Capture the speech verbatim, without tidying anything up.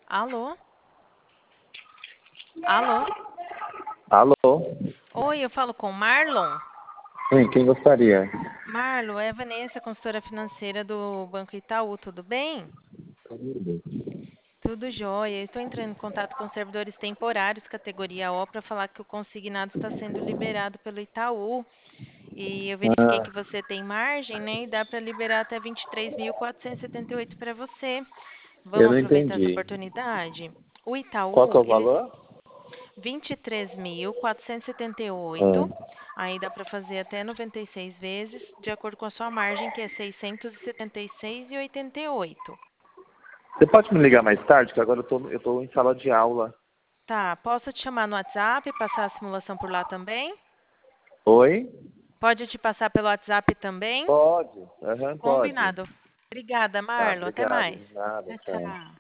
Alô? Alô? Alô? Oi, eu falo com Marlon. Sim, quem gostaria? Marlon, é a Vanessa, consultora financeira do Banco Itaú, tudo bem? Tudo jóia. Eu estou entrando em contato com servidores temporários, categoria O, para falar que o consignado está sendo liberado pelo Itaú. E eu verifiquei que Ah, você tem margem, né? E dá para liberar até vinte e três mil quatrocentos e setenta e oito para você. eu Vamos não aproveitar essa entendi. oportunidade? O Qual que é Itaú, o eles valor? vinte e três mil quatrocentos e setenta e oito. Ah, Aí dá para fazer até noventa e seis vezes, de acordo com a sua margem, que é seiscentos e setenta e seis reais e oitenta e oito. você pode me ligar mais tarde, que agora eu tô, eu tô em sala de aula. Tá, posso te chamar no WhatsApp e passar a simulação por lá também? Oi? Pode te passar pelo WhatsApp também? Pode. Aham, pode. Combinado. Obrigada, Tá, Marlon. Até obrigado. mais. De nada, Tchau, tchau. tchau.